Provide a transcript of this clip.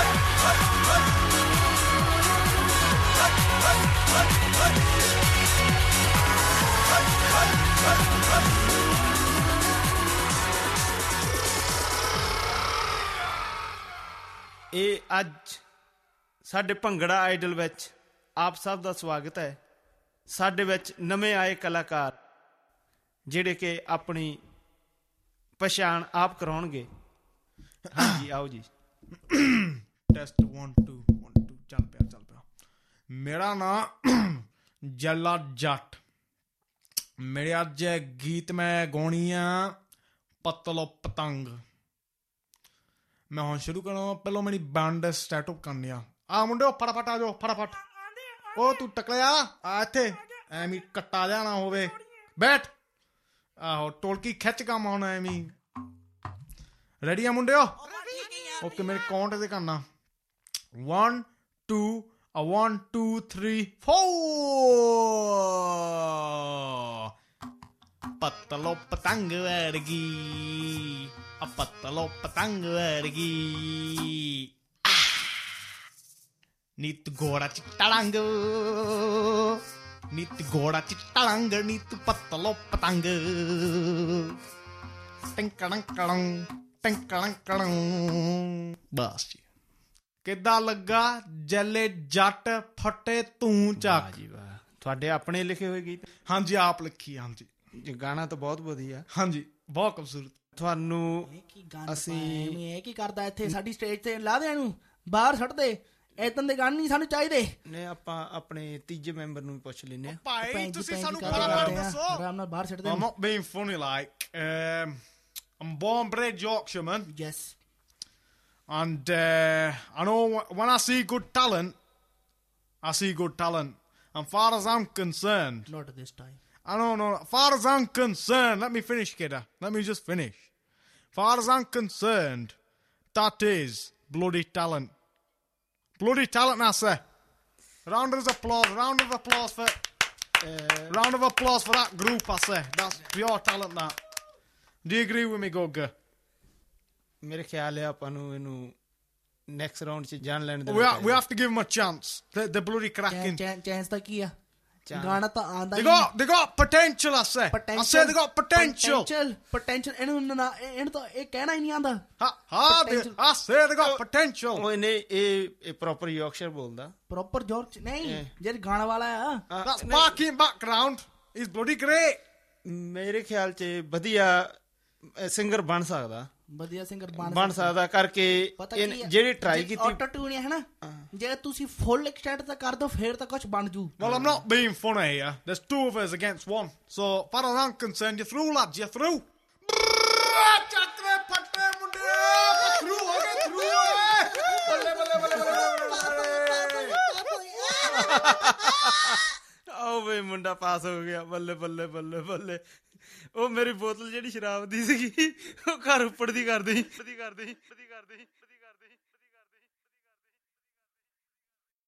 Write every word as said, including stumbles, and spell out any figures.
ਇਹ ਅੱਜ ਸਾਡੇ ਭੰਗੜਾ ਆਈਡਲ ਵਿੱਚ ਆਪ ਸਭ ਦਾ ਸਵਾਗਤ ਹੈ। ਸਾਡੇ ਵਿੱਚ ਨਵੇਂ ਆਏ ਕਲਾਕਾਰ ਜਿਹੜੇ ਕਿ ਆਪਣੀ ਪਛਾਣ ਆਪ ਕਰਾਉਣਗੇ। ਹਾਂਜੀ ਆਓ ਜੀ। Test one two one two ਚੱਲ ਪਿਆ ਚੱਲ ਪਿਆ। ਮੇਰਾ ਨਾਂ ਜੱਲਾ ਜੱਟ। ਮੇਰੇ ਅੱਜ ਗੀਤ ਮੈਂ ਗਾਉਣੀ ਆ ਪਤਲੋ ਪਤੰਗ। ਮੈਂ ਹੁਣ ਸ਼ੁਰੂ ਕਰਾਂ, ਪਹਿਲਾਂ ਮੇਰੀ ਬੈਂਡ ਸਟਾਰਟਅਪ ਕਰਨੀ ਆ। ਆ ਮੁੰਡਿਓ ਫਟਾਫਟ ਆ ਜਾਓ ਫਟਾਫਟ। ਉਹ ਤੂੰ ਟਕਲਿਆ ਆ ਇੱਥੇ, ਐਵੇਂ ਕੱਟਾ ਜਿਹਾ ਨਾ ਹੋਵੇ, ਬੈਠ। ਆਹੋ ਟੋਲਕੀ ਖਿੱਚ ਕੰਮ ਆਉਣਾ ਐਵੇਂ। ਰੈਡੀ ਆ ਮੁੰਡਿਓ? ਓਕੇ ਮੇਰੇ ਕਾਊਂਟ ਤੇ ਕਰਨਾ। one two a one two three four। ਪਤਲੋ ਪਤੰਗ ਵਰਗੀ ਆ ਪਤਲੋ ਪਤੰਗ ਵਰਗੀ ਨੀਤ ਗੋੜਾ ਚਿੱਟਾ ਰੰਗ, ਨੀਤ ਗੋੜਾ ਚਿੱਟਾ ਰੰਗ, ਨੀਤ ਪਤਲੋ ਪਤੰਗ। ਟਿੰਕੜੰ ਕੜੰ ਟਿੰਕੜੰ ਕੜੰ। ਬਸ ਜੀ। ਕਿੱਦਾਂ ਲੱਗਾ ਜੱਲੇ ਜੱਟ ਫੱਟੇ ਤੂੰ ਚੱਕ? ਜੀ ਵਾਹ, ਤੁਹਾਡੇ ਆਪਣੇ ਲਿਖੇ ਹੋਏ ਗੀਤ? ਹਾਂਜੀ ਆਪ ਲਿਖੀ। ਹਾਂਜੀ ਗਾਣਾ ਤਾਂ ਬਹੁਤ ਵਧੀਆ। ਹਾਂਜੀ ਬਹੁਤ ਖੂਬਸੂਰਤ। ਤੁਹਾਨੂੰ ਅਸੀਂ ਇਹ ਕੀ ਕਰਦਾ ਇੱਥੇ ਸਾਡੀ ਸਟੇਜ ਤੇ ਲਾ ਦੇ, ਇਹਨੂੰ ਬਾਹਰ ਸੁੱਟ ਦੇ। ਏਦਾਂ ਦੇ ਗਾਣੇ ਨਹੀਂ ਸਾਨੂੰ ਚਾਹੀਦੇ। ਨੇ ਆਪਾਂ ਆਪਣੇ ਤੀਜੇ ਮੈਂਬਰ ਨੂੰ ਵੀ ਪੁੱਛ ਲੈਂਦੇ ਹਾਂ। ਭਾਈ ਤੁਸੀਂ ਸਾਨੂੰ ਫਟਾਫਟ ਦੱਸੋ। ਆਰਾਮ ਨਾਲ ਬਾਹਰ ਸੁੱਟ ਦੇ। I'm not being funny like um, I'm born bred Yorkshireman. Yes. And uh, I know when I see good talent, I see good talent. And far as I'm concerned, Not this time. I don't know. Far as I'm concerned, let me finish, kidda. Let me just finish. Far as I'm concerned, that is bloody talent. Bloody talent, I say. Round of applause. Round of applause for. Uh, round of applause for that group, I say. That's pure talent, that. Do you agree with me, Gogga? ਮੇਰੇ ਖਿਆਲ ਹੈ ਆਪਾਂ ਨੂੰ ਇਹਨੂੰ next round 'ਚ ਜਾਣ ਲੈਣ ਦੇ। We have, we have to give them a chance. They, they're bloody cracking. Chance ਤਾਂ ਕੀ ਆ? ਗਾਣਾ ਤਾਂ ਆਂਦਾ They got, they got potential, I say. I say they got potential. Potential, potential. ਇਹਨੂੰ ਨਾ ਇਹਨੂੰ ਤਾਂ ਇਹ ਕਹਿਣਾ ਹੀ ਨਹੀਂ ਆਂਦਾ। Ha, ha, they, I say they got potential. ਉਹ ਇਹਨੇ ਇਹ ਪ੍ਰੋਪਰ ਯਾਰਕਸ਼ਾਇਰ ਬੋਲਦਾ। ਪ੍ਰੋਪਰ ਜੋਰਜ ਨਹੀਂ, ਜਿਹੜੇ ਗਾਣਾ ਵਾਲਾ ਆ। That's barking background. He's bloody great. ਮੇਰੇ ਖਿਆਲ 'ਚ ਵਧੀਆ ਸਿੰਗਰ ਬਣ ਸਕਦਾ। ਵਧੀਆ ਸਿੰਗਰ ਬਣ ਸਕਦਾ ਕਰਕੇ ਜਿਹੜੀ ਟਰਾਈ ਕੀਤੀ। ਆਟੋ ਟਿਊਨ ਹੈ ਨਾ, ਜੇ ਤੁਸੀਂ ਫੁੱਲ ਐਕਸਟੈਂਟ ਤਾਂ ਕਰ ਦੋ ਫੇਰ ਤਾਂ ਕੁਝ ਬਣ ਜੂ। Well, I'm not being funny here. There's two of us against one. So, far as I'm concerned, you're through, lads. You're through. Chakre patte munde. Through, okay, through. Balle, balle, balle, balle. ਆਓ ਬਈ ਮੁੰਡਾ ਪਾਸ ਹੋ ਗਿਆ। ਬੱਲੇ ਬੱਲੇ ਬੱਲੇ ਬੱਲੇ। ਉਹ ਮੇਰੀ ਬੋਤਲ ਜਿਹੜੀ ਸ਼ਰਾਬ ਦੀ ਸੀਗੀ ਉਹ ਘਰ ਉੱਪੜ ਦੀ ਕਰਦੀ ਕਰਦੀ ਕਰਦੀ ਕਰਦੀ